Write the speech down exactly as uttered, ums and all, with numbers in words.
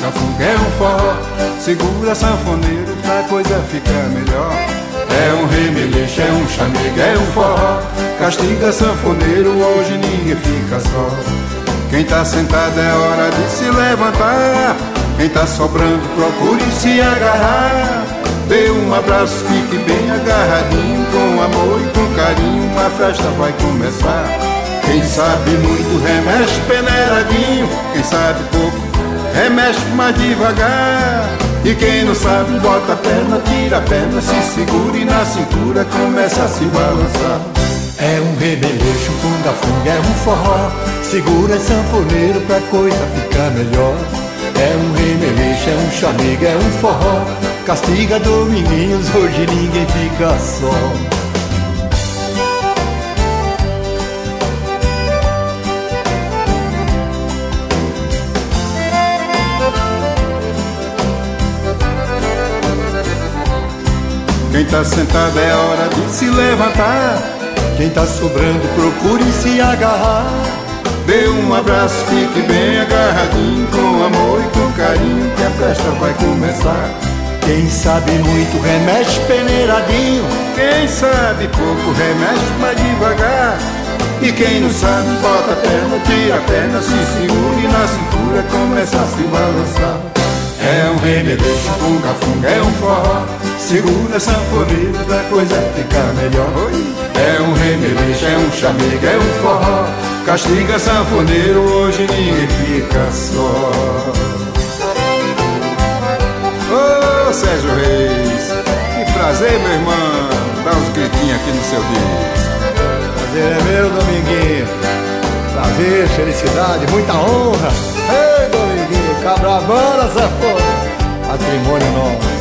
funga-funga é um forró. Segura sanfoneiro pra coisa ficar melhor. É um remeleixo, é um chamego, é um forró. Castiga sanfoneiro, hoje ninguém fica só. Quem tá sentado é hora de se levantar. Quem tá sobrando procure se agarrar. Dê um abraço, fique bem agarradinho. Com amor e com carinho a festa vai começar. Quem sabe muito remexe peneiradinho. Quem sabe pouco remexe mais devagar. E quem não sabe bota a perna, tira a perna, se segura e na cintura começa a se balançar. É um remeleixo, funga-funga, é um forró. Segura sanfoneiro pra coisa ficar melhor. É um remeleixo, é um chamego, é um forró. Castiga dominguinhos, hoje ninguém fica só. Quem tá sentado é hora de se levantar. Quem tá sobrando procure se agarrar. Dê um abraço, fique bem agarradinho. Com amor e com carinho que a festa vai começar. Quem sabe muito remexe peneiradinho. Quem sabe pouco remexe mais devagar. E quem não sabe bota a perna, tira a perna, se segura e na cintura começa a se balançar. É um remeleixo, funga-funga, é um forró. Segura sanfoneiro pra coisa ficar melhor. É um remeleixo, é um chamego, é um forró. Castiga sanfoneiro, hoje ninguém fica só. Ô Sérgio Reis, que prazer, meu irmão. Dá uns gritinhos aqui no seu disco. Prazer é meu, Dominguinho. Prazer, felicidade, muita honra. Ei, Dominguinho, cabra bala, safona. Patrimônio nosso.